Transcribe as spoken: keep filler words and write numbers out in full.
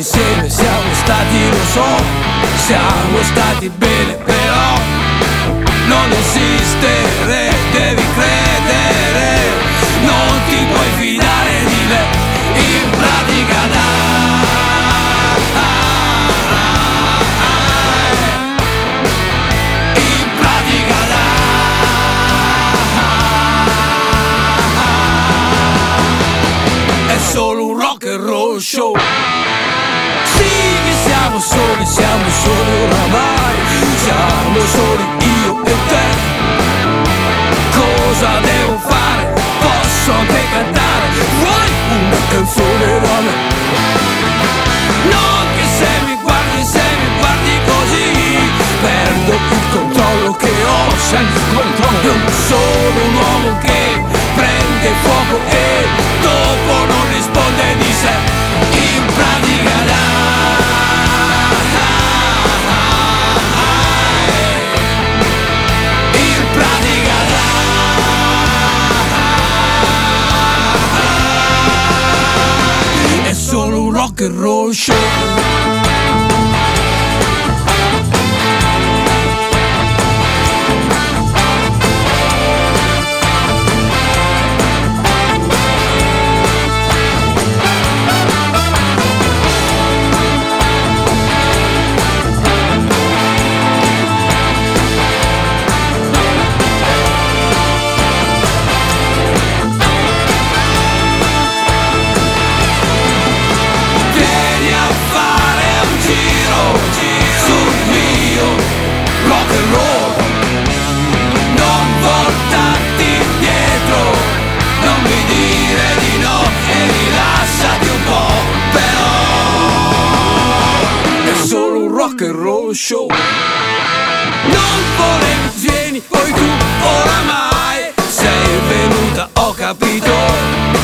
insieme siamo stati, lo so, siamo stati bene, però non esistere, devi credere, non ti puoi fidare di me, in pratica dai, in pratica dai, è solo un rock and roll show. Sì che siamo soli, siamo soli oramai, siamo soli io e te. Cosa devo fare? Posso anche cantare, vuoi una canzone da me? Non che se mi guardi, se mi guardi così, perdo il controllo che ho, senza controllo. Non sono un uomo che prende fuoco e dopo non risponde di sé, in pratica dai, in pratica dai, è solo un rock and roll show. Rock and roll show. Non volevo, vieni, poi tu oramai sei venuta, ho capito.